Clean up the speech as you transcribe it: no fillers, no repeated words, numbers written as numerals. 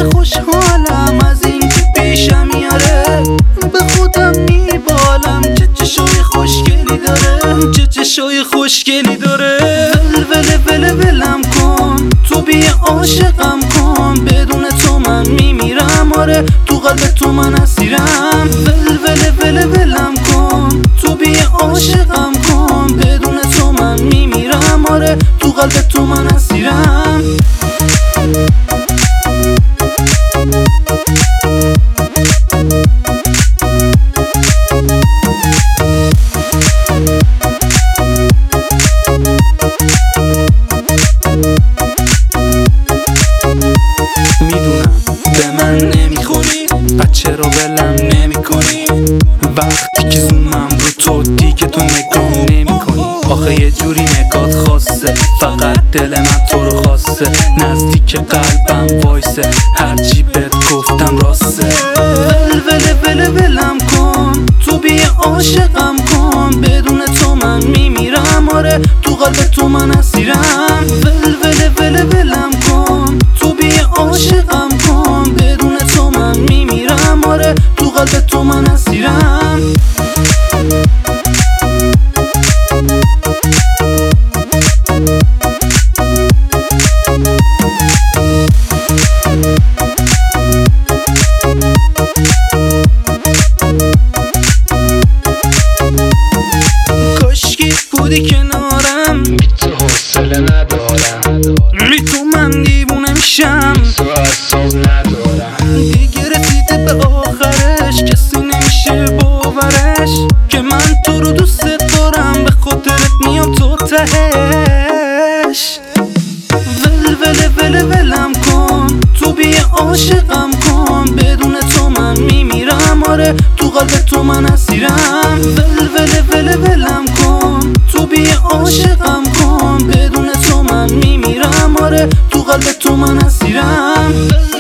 خوشحالم از این که پیشم میاره، به خودم میبالم چه چشای خوشگلی داره، چه چشای خوشگلی داره. ولم کن تو بیا عاشقم کن، بدون تو من میمیرم، آره تو قلب تو من اسیرم. ولم کن تو بیا عاشقم کن، بدون تو من میمیرم، آره تو قلب تو من اسیرم. میدونم به من نمیخوری، پس چرا ولم نمیکنی؟ وقتی که زومم رو تو دیگه تو نگام نمیکنی. آخه یه جوری نگات خاصه، فقط دل من تو رو خواسته، نزدیک قلبم وایسه، هرچی بهت گفتم راسته. ولم کن تو بیا عاشقم کن، بدون تو من میمیرم، آره تو قلب تو من اسیرم. ولم کن تو بیا عاشقم کن، بدون تو من میمیرم، آره تو قلب تو من اسیرم. کاشکی بودی کنارم، بی تو حوصله ندارم، بی تو من دیوونه میشم، تو اعصاب ندارم. دیگه رسیده به آخرش، کسی نمیشه باورش که من تو رو دوست دارم، به خاطرت میام تو تهش. ولم کن تو بیا عاشقم کن، بدون تو من میمیرم، آره تو قلب تو من اسیرم. ولم کن تو بیا عاشقم کن، بدون تو من میمیرم، آره تو قلب تو من اسیرم.